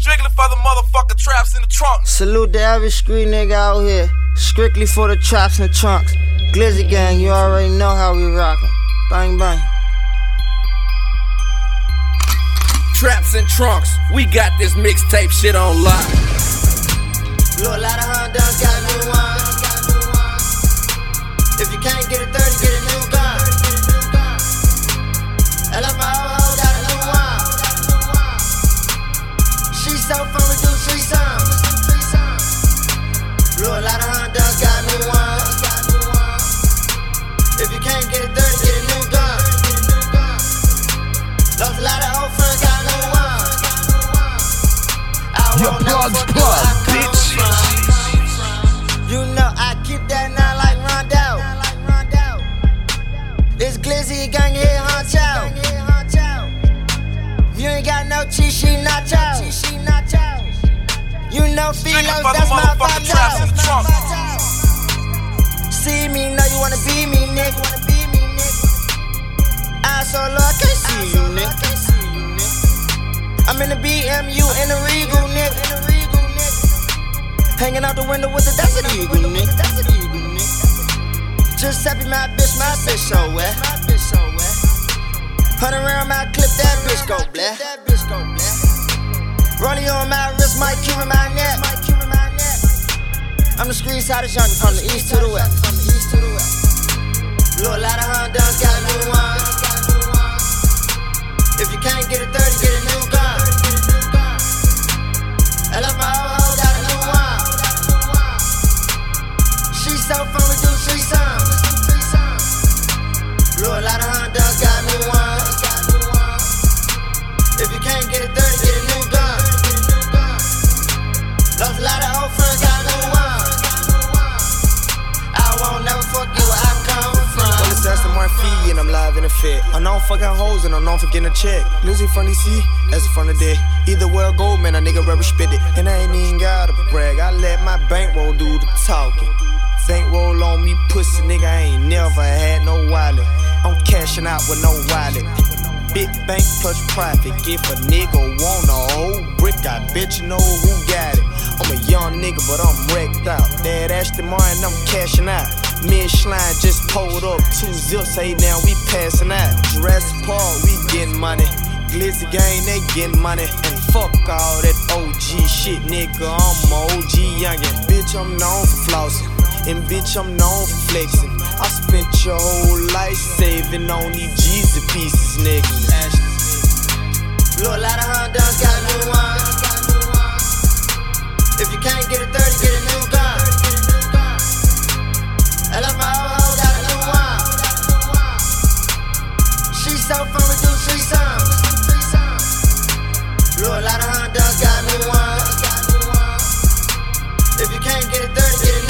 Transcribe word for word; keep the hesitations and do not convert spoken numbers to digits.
Strictly for the motherfucking traps in the trunk. Salute to every street nigga out here. Strictly for the traps and the trunks. Glizzy gang, you already know how we rockin'. Bang bang. Traps and trunks, we got this mixtape shit on lock. Blew a lot of Hondas, got a new one. If you can't get a thirty, get a new gun. I left my old hoe, got a new one. She so fun, we do three songs. Blew a lot of Hondas, got a new one. If you can't get a thirty, get a new gun. Lost a lot of old friends, got a new one. I Your plug's plug, bitch. You know I keep that nine like Rondo. It's Glizzy gang here, honcho. You ain't got no cheese, she nacho. You know Philos, that's my photo. See me, know you wanna be me, nigga. I so low, I can't see you, nigga. I'm in the B M U, in the Regal, nigga. Hanging out the window with the Desert Eagle, nigga. Just happy my bitch, my bitch so wet. Hunt around my clip, that bitch go bleh. Rolling on my wrist, my cube in my neck. I'm the street side of jungle, from the east to the west. Blew a lot of Hondas, got a new one. If you can't get a thirty, get a new gun. I left my old hoe, got a new one. She so fun, we do three songs. Blew a lot of Hondas, got a new one. If you can't get a thirty, get a new gun. Lost a lot of old friends, got a new one. I won't never forget where I come from. Well, it's Aston Martin fee and I'm live in the fit. I know I'm fucking hoes and I'm known for getting a check. Losing from D C, that's the front of day. Either wear gold, man, a nigga rubber spit it. And I ain't even gotta brag. I let my bankroll do the talking. Bankroll on me, pussy nigga, I ain't never had no wallet. I'm cashing out with no wallet. Big bank plus profit. If a nigga want a whole brick, I bet you know who got it. I'm a young nigga, but I'm wrecked out. That Aston Martin, I'm cashing out. Michelin just pulled up, two zips, hey now we passing out. Jurassic Park, we getting money. Glizzy gang, they getting money. And fuck all that O G shit, nigga, I'm a O G youngin'. Bitch, I'm known for flossing. And bitch, I'm known for flexing. I spent your whole life saving on these Jeezy pieces, nigga. Blew a lot of Hondas, got a new one. If you can't get a thirty, get a new gun. I left my old hoe, got a new one. She so fun, we do three songs. Blew a lot of Hondas, got a new one. If you can't get a thirty, get a new gun.